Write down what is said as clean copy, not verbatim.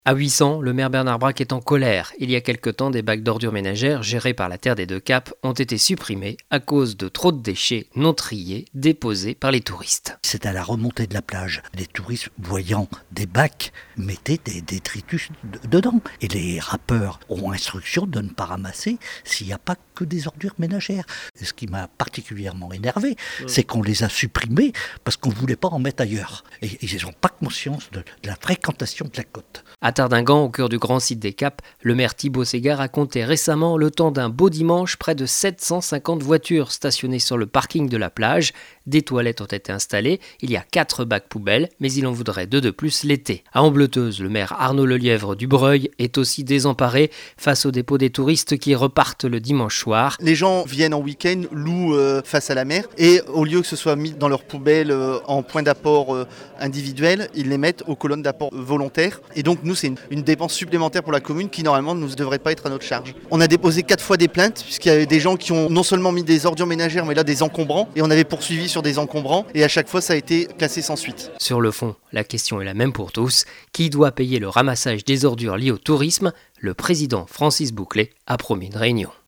À 800, le maire Bernard Braque est en colère. Il y a quelque temps, des bacs d'ordures ménagères gérés par la Terre des Deux Caps ont été supprimés à cause de trop de déchets non triés déposés par les touristes. C'est à la remontée de la plage. Les touristes, voyant des bacs, mettaient des détritus dedans. Et les rappeurs ont instruction de ne pas ramasser s'il n'y a pas que des ordures ménagères. Et ce qui m'a particulièrement énervé, c'est qu'on les a supprimés parce qu'on ne voulait pas en mettre ailleurs. Et ils n'ont pas conscience de la fréquentation de la côte. À Tardingan, au cœur du grand site des Caps, le maire Thibaut Ségard a compté récemment, le temps d'un beau dimanche, près de 750 voitures stationnées sur le parking de la plage. Des toilettes ont été installées, il y a 4 bacs poubelles, mais il en voudrait 2 de plus l'été. À Ambleteuse, le maire Arnaud Lelièvre du Breuil est aussi désemparé face au dépôt des touristes qui repartent le dimanche soir. Les gens viennent en week-end, louent face à la mer, et au lieu que ce soit mis dans leurs poubelles en point d'apport individuel, ils les mettent aux colonnes d'apport volontaires. Et donc nous, c'est une dépense supplémentaire pour la commune qui normalement ne devrait pas être à notre charge. On a déposé 4 fois des plaintes, puisqu'il y a des gens qui ont non seulement mis des ordures ménagères, mais là des encombrants, et on avait poursuivi sur des encombrants, et à chaque fois ça a été classé sans suite. Sur le fond, la question est la même pour tous. Qui doit payer le ramassage des ordures liées au tourisme ? Le président Francis Bouclet a promis une réunion.